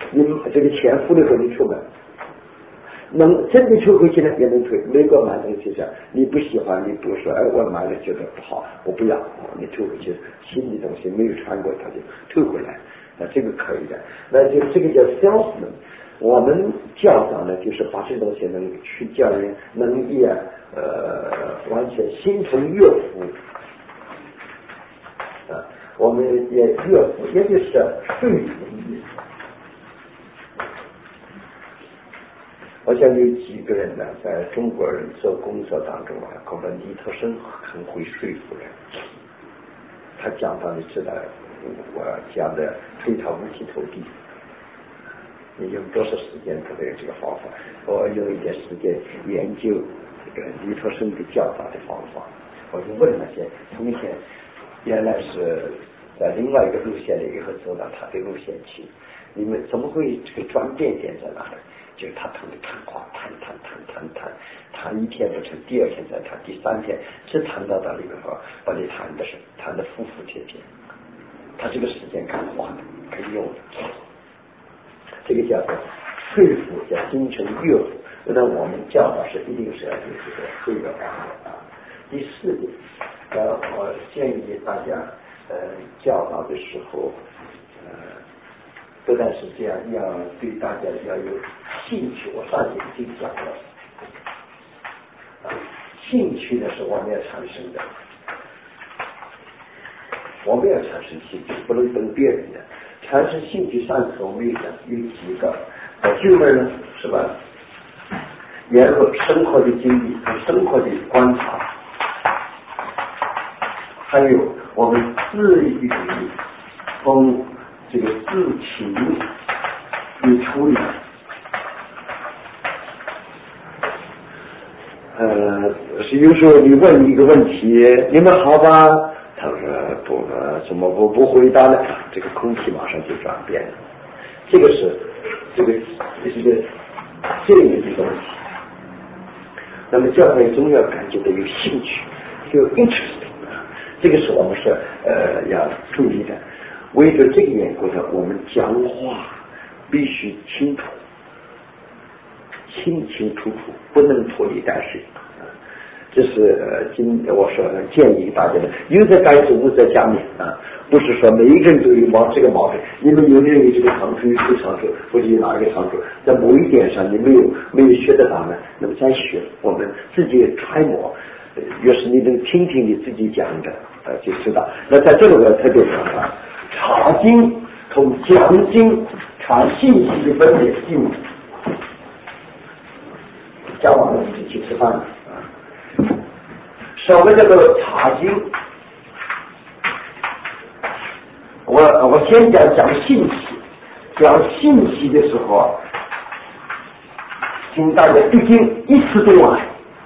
你这个钱付了给你出门，能真的退回去呢也能退。美国买东西是，你不喜欢，你不说，哎，我买了觉得不好，我不要，你退回去，新的东西没有穿过，他就退回来，这个可以的。那就这个叫 salesman。我们教导呢，就是把这东西能去教人，能也完全心诚悦服。我们也悦服，也就是对服的意思。我想有几个人呢，在中国人做工作当中啊，恐怕李特生很会说服人。他讲到你知道，我讲的推他五体投地。你用多少时间可能有这个方法？我用一点时间研究这个李特生的教导的方法。我就问那些同学，原来是在另外一个路线里以后走到他的路线去，你们怎么会这个转变点在哪里？就是他谈的谈话，谈一天不成，第二天再谈，第三天只谈到里面后，把你谈的服服帖帖。他这个时间可以花的，可以用的。这个叫做说服，叫心诚悦服。那我们教导是一定是要有这个方法。第四点，我建议大家教导的时候，不但是这样，要对大家要有兴趣。我上节已经讲了，兴趣呢是我们要产生的，我们要产生兴趣，不能等别人的。产生兴趣，上次我们有几个就门呢，是吧？然后生活的经历和生活的观察，还有我们自语从这个自情的处理。是有时候你问一个问题，你们好吧？他说不，怎么不回答呢？这个空气马上就转变了。这个是这个这样的东西。那么教会总要感觉到有兴趣，有 interest， 这个是我们是要注意的。为了这个缘故呢，我们讲话必须清楚，清清楚楚，不能拖泥带水。这是我说的建议大家的，有则改之，无则加勉啊！不是说每一个人都有这个毛病，你们有的人有这个长处，有这个长处，或者有哪一个长处，在某一点上你没有学得到呢，那么再学，我们自己揣摩，越是你能听听你自己讲的，就知道。那在这个我特别讲啊，查经从讲经查信息的分别性，叫我们一起去吃饭。什么叫做查经？我先讲信息。讲信息的时候，请大家毕竟一次读完，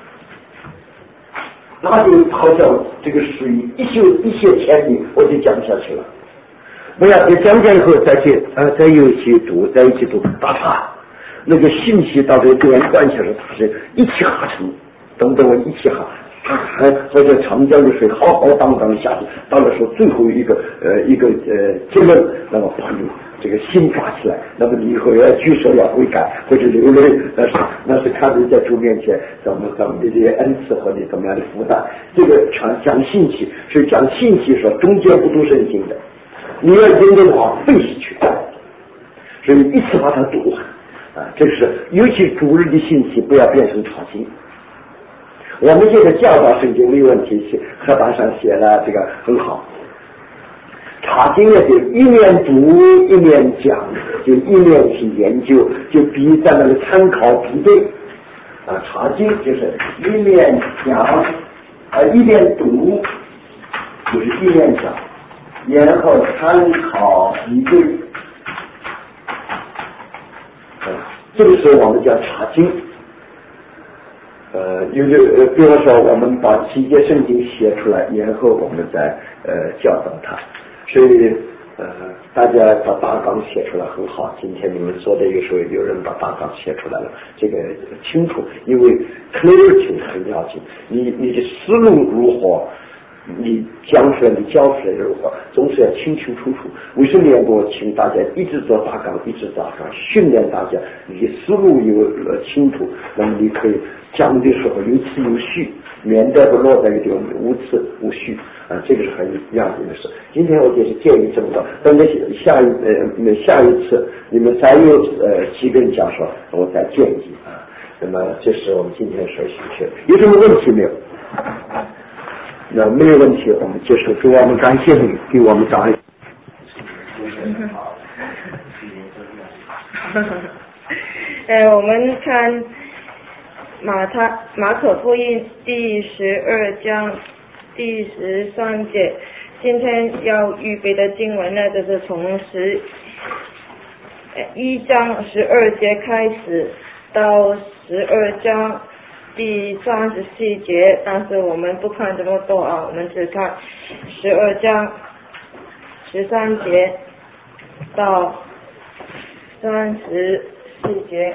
那就好像这个属于一泻千里，我就讲下去了。不要再讲以后再一起读，打岔。那个信息到这连贯起来，它是一气呵成，等我一气呵。或者长江的水浩浩荡荡下去，到了说最后一个结论，那么把你这个心抓起来，那么你以后要举手要悔改或者流泪，那是看你在主面前怎么的这些恩赐和你怎么样的负担。这个全讲信息，是讲信息说中间不读圣经的，你要认真的话背下去，所以一次把它读完这是尤其主日的信息不要变成查经。我们现在教导圣经没问题，课本上写了这个很好。查经也就一面读一面讲，就一面去研究，就比在那里参考比对查经就是一面讲一面读，就是一面讲，然后参考比对这个时候我们叫查经。有的比如说我们把7节圣经写出来，然后我们再教导它，所以大家把大纲写出来很好。今天你们说的有时候有人把大纲写出来了，这个清楚，因为 clarity 很要紧。你的思路如何， 你讲出来，你教出来的话，总是要清清楚楚。为什么要我请大家一直做大纲，一直做大纲，训练大家，你思路有清楚，那么你可以讲的时候有次有序，免得不落在一点无次无序啊，这个是很要紧的事。今天我就是建议这么多，等着下一次你们再有几个人讲说，我再建议啊。那么这是我们今天所学的，有什么问题没有？那没有问题，我们接受。给我们感谢你，给我们答案。 我们看马可福音第12章第13节，今天要预备的经文呢，就是从1章12节开始到12章第34节，但是我们不看这么多啊，我们只看12章13节到34节。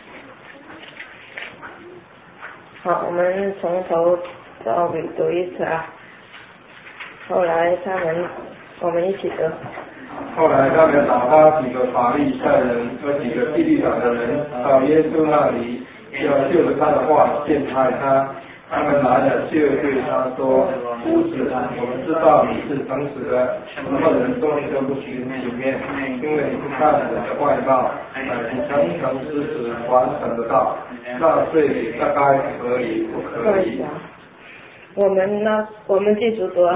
好，我们从头到尾读一次啊。后来我们一起读。 后来他们打发几个法利赛人和几个希律党的人到耶稣那里，要就着他的话陷害他。他们来了就对他说：夫子，我们知道你是诚实的，什么人说你都不行里面，因为你不看人的外貌，你诚实完成的道，那对你大概可以不可以？ 我们记住多，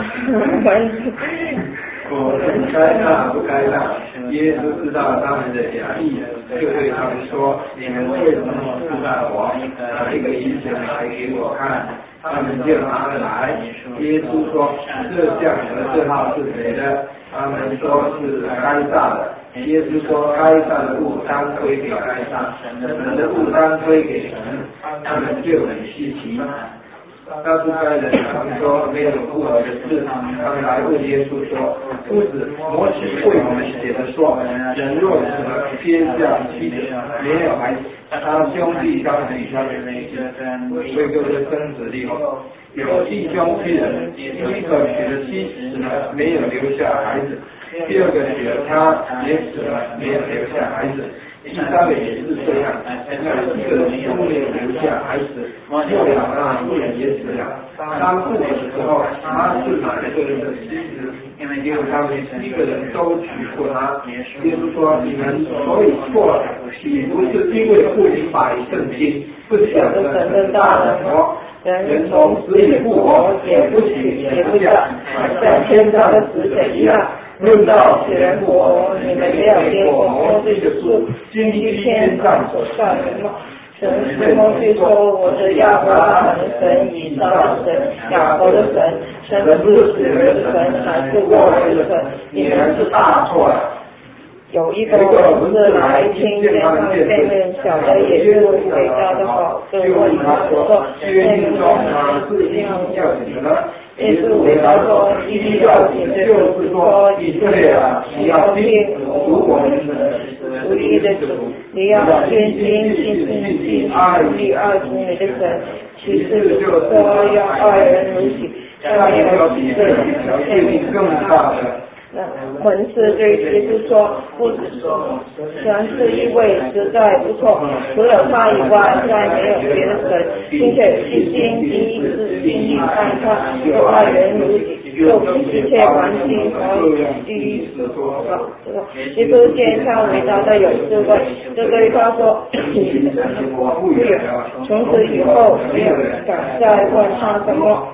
我们该纳不该纳？耶稣知道他们的假意，就对他们说：你们为什么试探我？拿一个银钱来给我看。他们就拿了来。耶稣说：这像和这号是谁的？他们说是该撒的。耶稣说：该撒的物当归给该撒，神的物当归给神。他们就很稀奇。告诉该人，他们说没有不合的事。他们来问耶稣说：夫子，摩西为我们写的说，人若死了，天下妻子没有孩子，他兄弟当娶他的妻子，为救这生子立后，有弟兄妻人，第一个娶了妻子了，没有留下孩子；第二个娶了他，也死了，没有留下孩子。第三个也是这样，一个人都没有留下孩子，又养那妇人也死了。当父的时候，他是哪一个人的妻子？因为他们7个人都娶过她。耶稣说：你们所以错了，岂不是因为不明白圣经，不晓得神的大能活？人从死里复活，也不娶也不嫁，像天上的使者一样。论到死人复活，你们没有听过摩西的书，经历天上所算的吗？神对摩西说：我是亚伯拉罕的神，以撒的神，雅各的神。神不是死人的神，乃是活人的神。你们是大错了。有一个文士来听见他们辩论，晓得也是伟大的话，就问他说：那个中哪是一定要紧的？耶稣回答说：一定要紧的就是说，以色列啊，你要听我们的独一的主，你要全心信爱你的神。其次就说要爱人如己，再要比这条件更大的。文士对耶稣说：夫子，神是一位实在不错，除了他以外，再没有别的神，并且一心一意爱他，又爱人如己，又比一切环境所有第一所说。耶稣见他伟大的有智慧，就对他说：我不远了。从此以后，没有人敢再问他什么。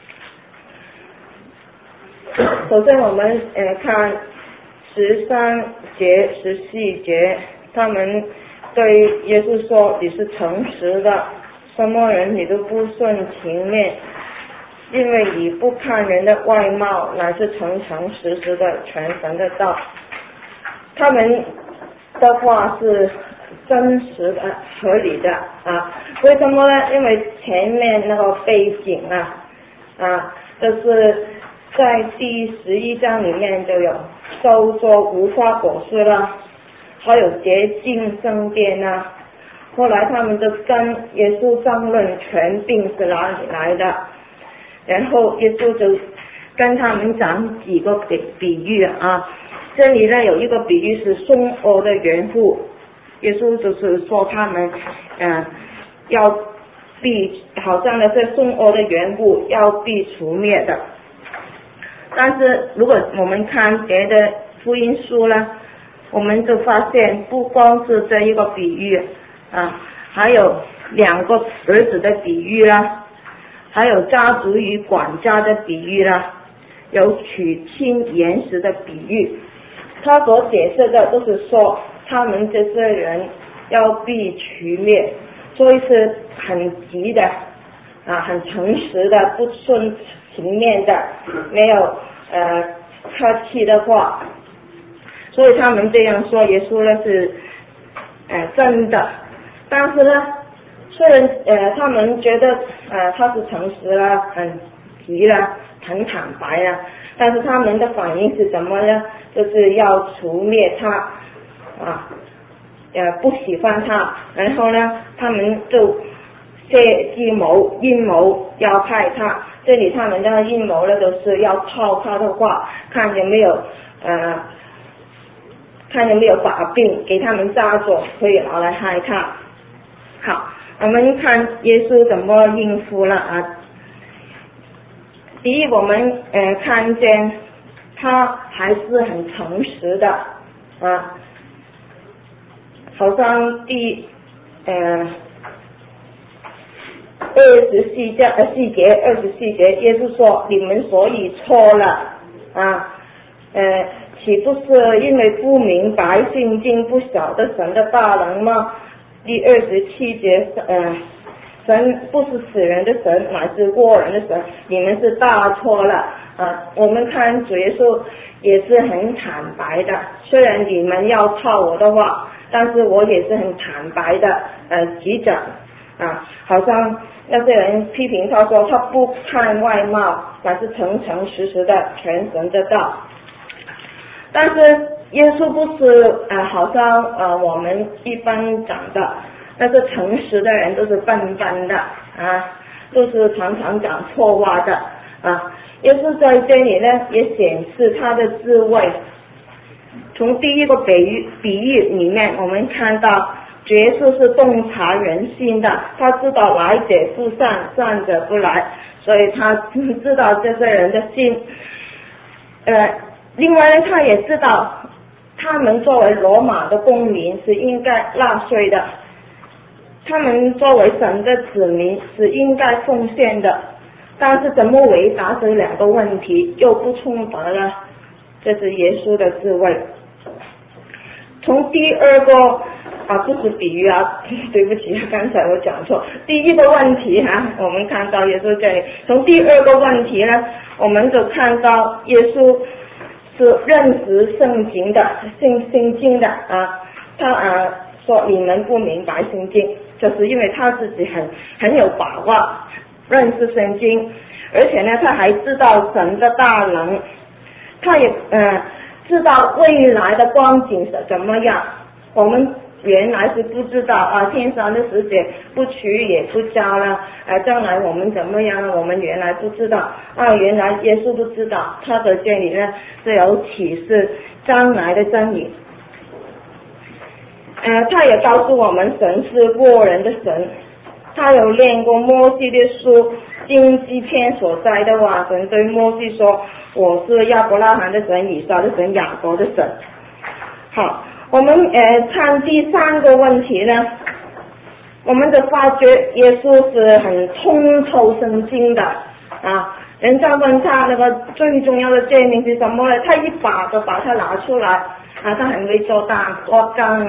首先我们看13节、14节，他们对耶稣说：你是诚实的，什么人你都不顺情面，因为你不看人的外貌，乃是诚实的传神的道。他们的话是真实的、合理的啊。为什么呢？因为前面那个背景就是在第11章里面就有收作无花果树啦，还有洁净圣殿啦。后来他们就跟耶稣争论权柄是哪里来的，然后耶稣就跟他们讲几个比喻啊。这里呢有一个比喻是送欧的园户，耶稣就是说他们要被好像呢这送欧的园户要被除灭的。但是如果我们看别的福音书呢，我们就发现不光是这一个比喻啊，还有2个儿子的比喻啦，还有家族与管家的比喻啦，有娶亲延时的比喻。他所解释的都是说他们这些人要被除灭，所以是很急的很诚实的，不顺情面的，没有客气的话，所以他们这样说耶稣呢是真的。但是呢虽然他们觉得他是诚实了，很急了，很坦白了，但是他们的反应是什么呢？就是要除灭他不喜欢他，然后呢他们就设计阴谋要害他。这里他们的阴谋呢都是要套他的话，看有没有把柄给他们抓住，可以拿来害他。好，我们看耶稣怎么应付了第一，我们看见他还是很诚实的好像第24节耶稣说你们所以错了岂不是因为不明白圣经，不晓得神的大能吗？第27节神不是死人的神，乃是活人的神，你们是大错了我们看主耶稣也是很坦白的，虽然你们要套我的话，但是我也是很坦白的击掌好像那些人批评他说他不看外貌，乃是诚实的传神的道。但是耶稣不是好像我们一般讲的那个诚实的人都是笨笨的都是常常讲错话的耶稣在这里呢也显示他的智慧。从第一个比喻里面我们看到主耶稣是洞察人心的，他知道来者不善，善者不来，所以他知道这些人的心另外呢他也知道他们作为罗马的公民是应该纳税的，他们作为神的子民是应该奉献的，但是怎么回答这2个问题又不冲突呢？这是耶稣的智慧。从第二个不是比喻对不起，刚才我讲错，第一个问题我们看到耶稣这里，从第二个问题呢我们就看到耶稣是认识圣经的他说你们不明白圣经，就是因为他自己很有把握认识圣经，而且呢他还知道神的大能，他也知道未来的光景是怎么样，我们原来是不知道天上的使者不娶也不嫁了将来我们怎么样我们原来不知道原来耶稣都知道，他在这里呢是有启示将来的真理他也告诉我们神是活人的神，他有念过摩西的书经纪篇所在的话，神对摩西说我是亚伯拉罕的神，以撒的神，雅各的神。好，我们看第3个问题呢，我们就发觉耶稣是很通透圣经的人家问他那个最重要的诫命是什么呢，他一把就把它拿出来他很会做大国纲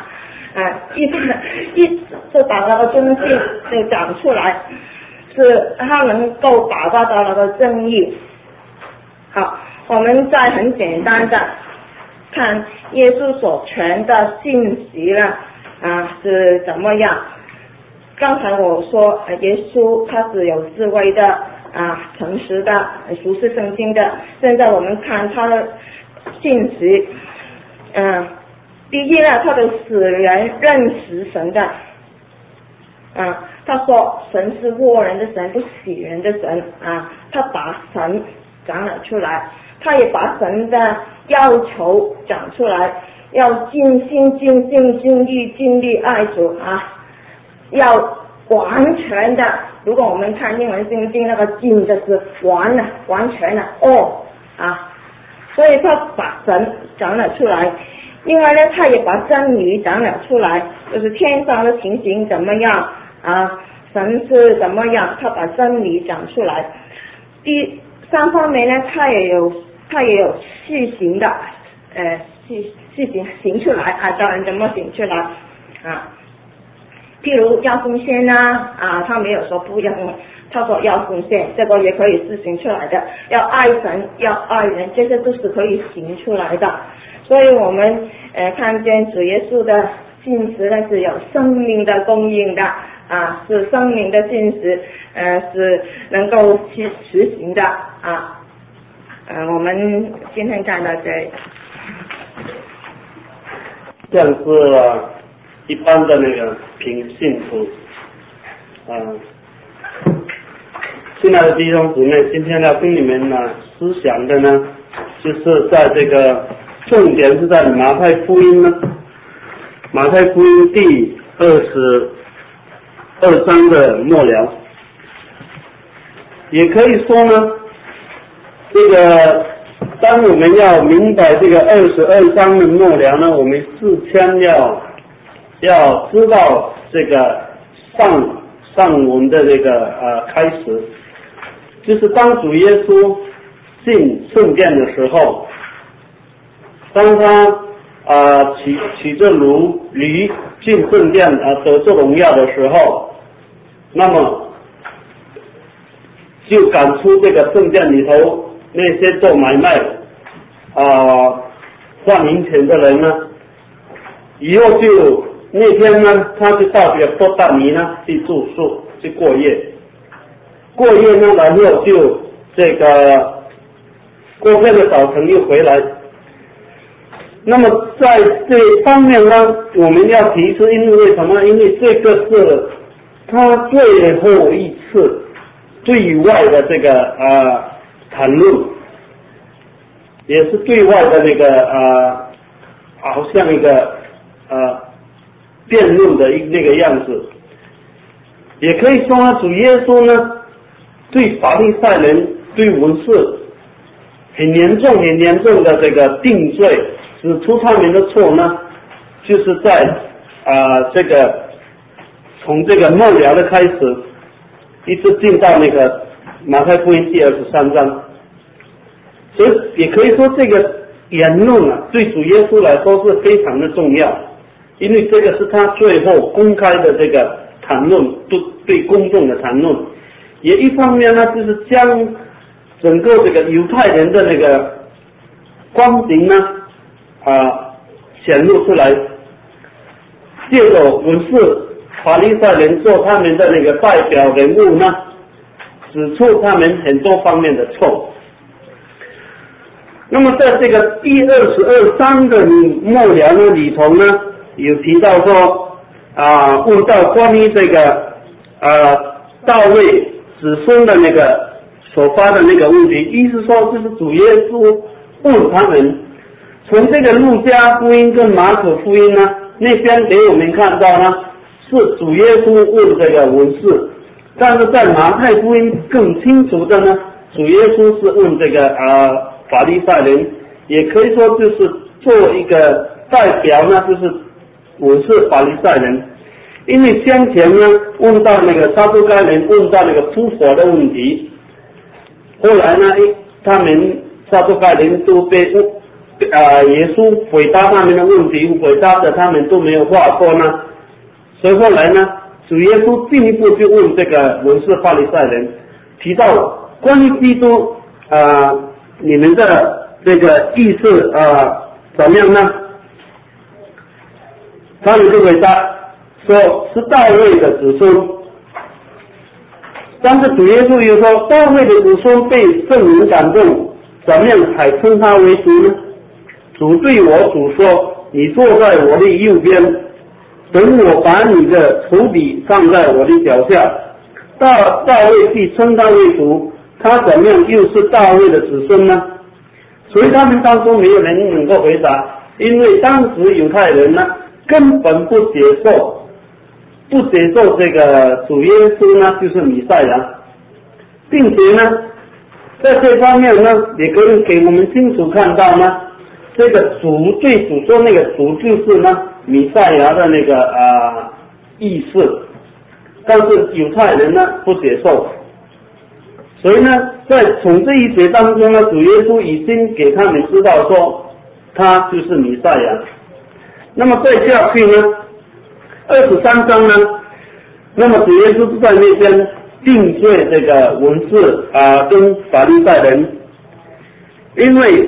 一就把那个中心就讲出来，是他能够把握到那个正义。好，我们再很简单的看耶稣所传的信息呢是怎么样。刚才我说耶稣他是有智慧的诚实的，熟悉圣经的。现在我们看他的信息第一呢，他的使人认识神的他说神是活人的神，不死人的神他把神讲了出来，他也把神的要求讲出来，要尽心尽性尽力尽力爱主啊，要完全的。如果我们看英文圣经，那个尽就是完了，完全了all啊，所以他把神讲了出来。另外呢，他也把真理讲了出来，就是天上的情形怎么样啊，神是怎么样，他把真理讲出来。第三方面呢，他也有细行的细行出来啊，教人怎么行出来啊。譬如要奉献啊，他没有说不要，他说要奉献，这个也可以是行出来的。要爱神，要爱人，这些都是可以行出来的。所以我们看见主耶稣的信实呢，是有生命的供应的啊，是生命的信实，是能够去实行的啊。我们今天看到这里， 像是一般的那个平信徒，亲爱的弟兄姊妹，今天要跟你们思想的呢，就是在这个重点是在马太福音呢，马太福音第22章的末了，也可以说呢，这个当我们要明白这个22章的末了呢，我们事先要知道这个上文的这个开始，就是当主耶稣进圣殿的时候，当他骑着驴进圣殿得着荣耀的时候，那么就赶出这个圣殿里头那些做买卖换银钱的人呢，以后就那天呢，他就到这个伯大尼呢去住宿去过夜呢，然后就这个过天的早晨又回来。那么在这方面呢，我们要提出，因为什么？因为这个是他最后一次对外的这个谈论，也是对外的那个好像一个辩论的那个样子。也可以说呢，主耶稣呢对法利赛人对文士很严重的这个定罪，指出他们的错呢，就是在这个从这个末了的开始，一直进到那个马太福音第23章，所以也可以说这个言论对主耶稣来说是非常的重要，因为这个是他最后公开的这个谈论，对公众的谈论，也一方面呢，就是将整个这个犹太人的那个光景呢显露出来，借着文士法利赛人做他们的那个代表人物呢，指出他们很多方面的错。那么在这个第22章的末了呢里头呢，有提到说问到关于这个大卫子孙的那个所发的那个问题，意思说就是主耶稣问他们，从这个路加福音跟马可福音呢那边给我们看到呢，是主耶稣问这个文士，但是在马太福音更清楚的呢，主耶稣是问这个法利赛人，也可以说就是做一个代表呢，就是文士法利赛人。因为先前呢问到那个撒都该人，问到那个出火的问题，后来呢他们撒都该人都被耶稣回答他们的问题，回答的他们都没有话说呢，所以后来呢主耶稣进一步就问这个文士法利赛人，提到关于基督你们的这个意思怎么样呢？他们就回答说是大卫的子孙，但是主耶稣又说大卫的子孙被圣灵感动，怎么样才称他为主呢？主对我主说，你坐在我的右边，等我把你的仇敌放在我的脚下。大卫既称他为主， 他怎么样又是大卫的子孙呢？所以他们当中没有人能够回答，因为当时犹太人呢根本不接受这个主耶稣呢就是弥赛亚，并且呢在这方面呢也可以给我们清楚看到呢，这个主最主说那个主就是呢弥赛亚的那个意思，但是犹太人呢不接受，所以呢在从这一节当中呢，主耶稣已经给他们知道说他就是弥赛亚。那么再下去呢23章呢，那么主耶稣是在那边定罪这个文士跟法利赛人，因为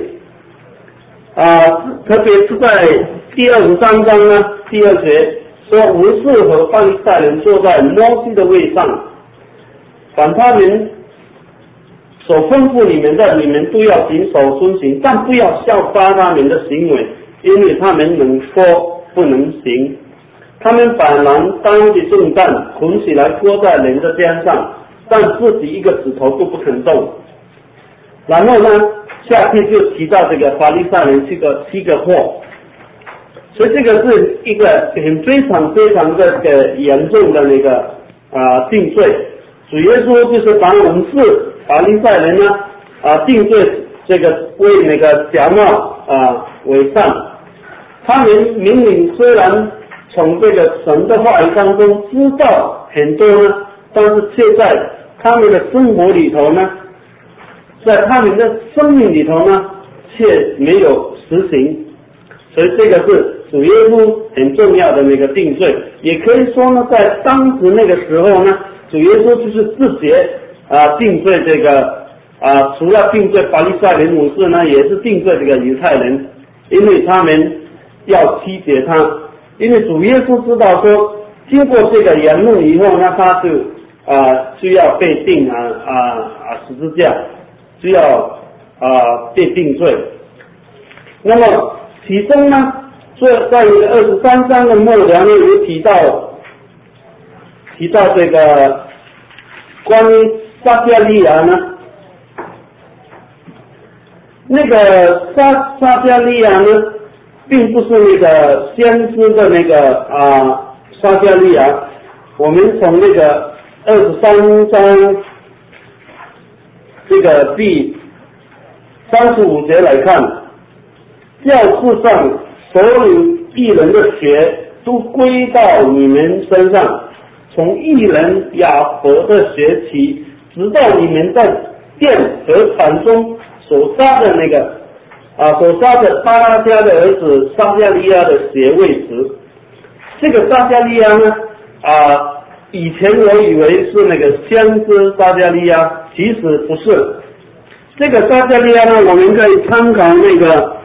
特别是在第23章呢第2节说，文士和法利赛人坐在摩西的位上，凡他们所吩咐你们的，你们都要谨守遵行，但不要效法他们的行为，因为他们能说不能行。他们把难担的重担捆起来拖在人的肩上，但自己一个指头都不肯动。然后呢下去就提到这个法利赛人七个祸，所以这个是一个非常的严重的那个定罪。主耶稣就是把文士法利赛人呢定罪，这个为那个假冒伪善。他们明明虽然从这个神的话语当中知道很多呢，但是却在他们的生活里头呢，在他们的生命里头呢却没有实行。所以这个是主耶稣很重要的那个定罪。也可以说呢，在当时那个时候呢，主耶稣就是自觉定罪这个除了定罪法利赛人文士呢，也是定罪这个犹太人，因为他们要欺劫他。因为主耶稣知道说，经过这个言论以后呢，他就要被定十字架，就要被定罪。那么其中呢，在23章的末了呢，有提到这个关于撒迦利亚呢，那个撒迦利亚呢并不是那个先知的那个撒迦利亚。我们从那个23章这个第35节来看，叫世上所有义人的血都归到你们身上，从义人亚伯的血起，直到你们在殿和坛中所杀的那个所杀的巴拉加的儿子撒迦利亚的血为止。这个撒迦利亚呢以前我以为是那个先知撒迦利亚，其实不是。这个撒迦利亚呢，我们可以参考那个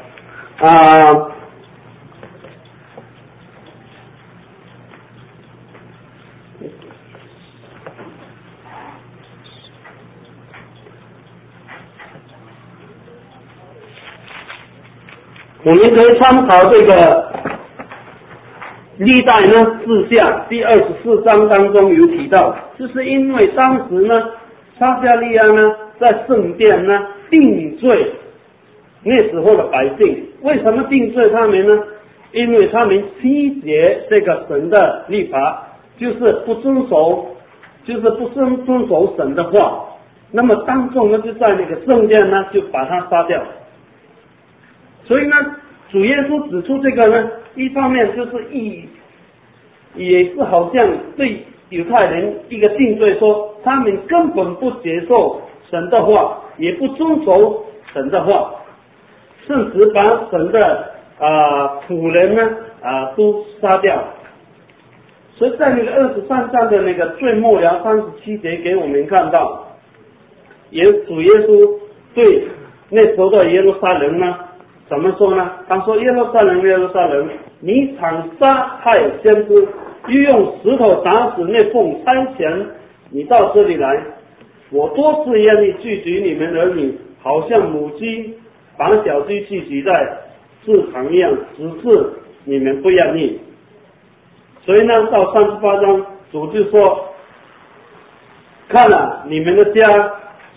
我们可以参考这个历代呢志下第24章当中有提到，就是因为当时呢撒迦利亚呢在圣殿呢定罪那时候的百姓。为什么定罪他们呢？因为他们欺劫这个神的律法，就是不遵守神的话。那么当众呢就在那个圣殿呢就把他杀掉。所以呢主耶稣指出这个呢，一方面就是也是好像对犹太人一个定罪，说他们根本不接受神的话，也不遵守神的话，甚至把神的仆人呢都杀掉。所以在那个23章的那个最末了37节给我们看到，主耶稣对那时候的耶路撒冷呢怎么说呢？他说耶路撒冷，你常杀害先知，又用石头打死那奉差遣你到这里来。我多次愿意拒绝你们儿女，好像母鸡把小鸡聚集在市场一样，只是你们不愿意。所以呢到38章主就说，看了你们的家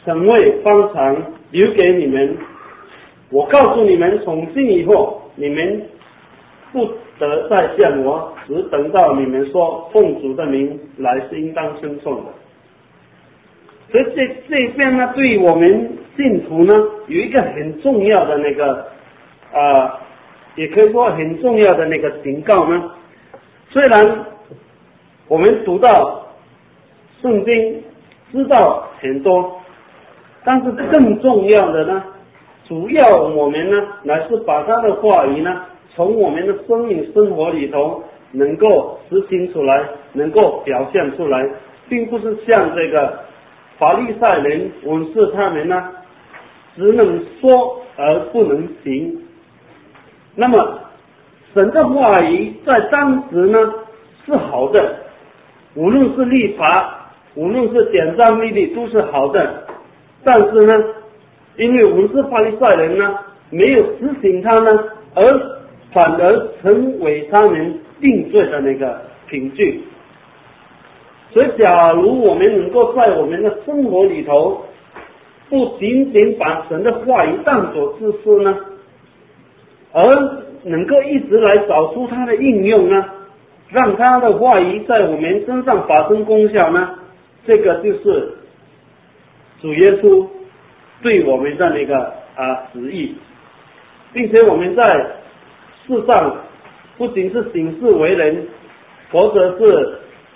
成为方常留给你们。我告诉你们，从今以后，你们不得再向我，只等到你们说奉主的名来是应当称颂的。所以这边呢，对于我们信徒呢，有一个很重要的那个也可以说很重要的那个警告呢。虽然我们读到圣经，知道很多，但是更重要的呢，主要我们呢，乃是把他的话语呢，从我们的生命生活里头能够实行出来，能够表现出来，并不是像这个法利赛人、文士他们呢，只能说而不能行。那么神的话语在当时呢是好的，无论是律法，无论是典章律例都是好的，但是呢，因为文士法利赛人呢没有执行它呢，反而成为他们定罪的那个凭据。所以假如我们能够在我们的生活里头，不仅仅把神的话语当作知识呢，而能够一直来找出它的应用呢，让他的话语在我们身上发生功效呢，这个就是主耶稣对我们的那个旨意，并且我们在世上不仅是行事为人，或者是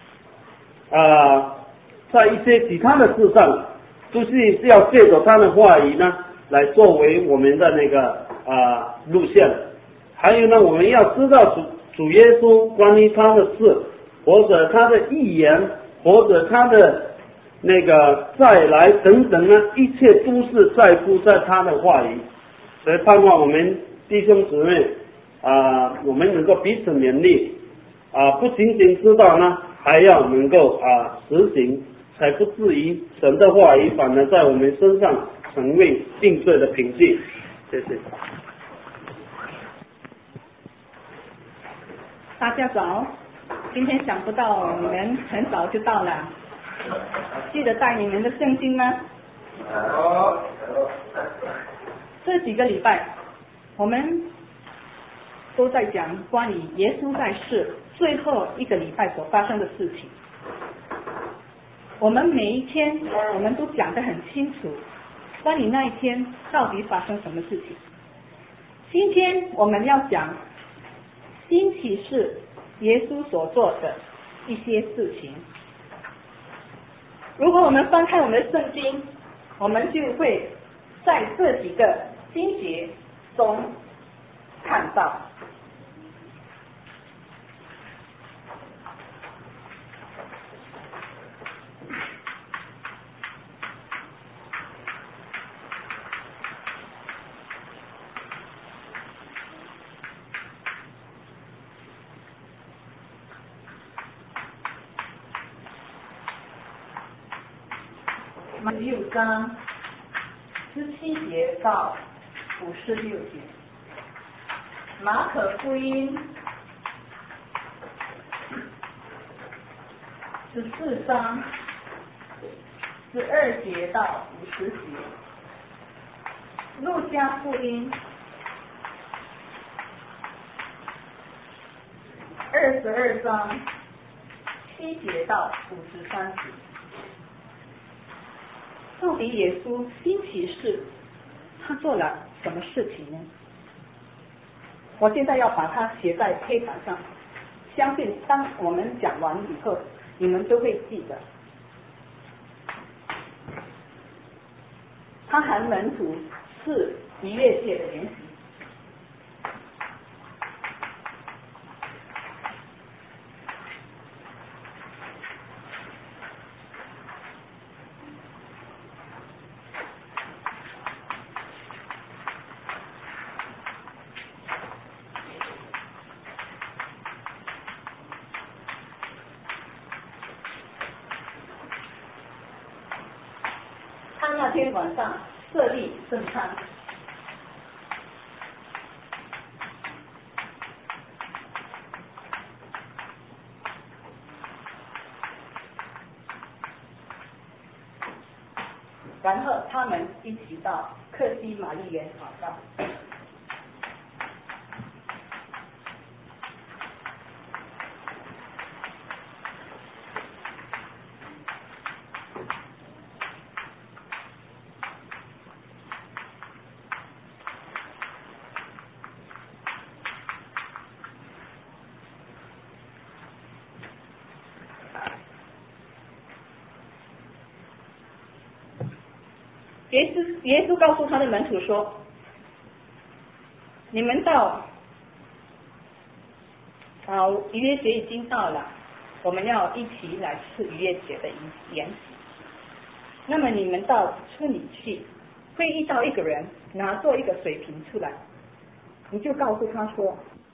在一些其他的事上，都是要借着他的话语呢，来作为我们的那个路线。还有呢，我们要知道主耶稣关于他的事，或者他的预言，或者他的那个再来等等呢，一切都是在乎在他的话语。所以盼望我们弟兄姊妹我们能够彼此勉励不仅仅知道呢，还要能够实行，才不至于神的话语反而在我们身上成为定罪的凭据。谢谢。 大家早，今天想不到你们很早就到了，记得带你们的圣经吗？这几个礼拜我们都在讲关于耶稣在世最后一个礼拜所发生的事情。我们每一天我们都讲得很清楚，关于那一天到底发生什么事情。今天我们要讲新启示耶稣所做的一些事情。如果我们翻开我们的圣经，我们就会在这几个经节中看到6章17节到56节，马可福音14章12节到50节，路加福音22章7节到53节。到底耶稣新启示他做了什么事情呢？我现在要把它写在黑板上，相信当我们讲完以后，你们都会记得。他和门徒是逾越节的筵席。他那天晚上设立圣餐， 然后他们一起到克西玛丽园祷告。耶稣告诉他的门徒说：“你们到逾越节已经到了，我们要一起来吃逾越节的筵席。那么你们到村里去，会遇到一个人拿做一个水瓶出来，你就告诉他说：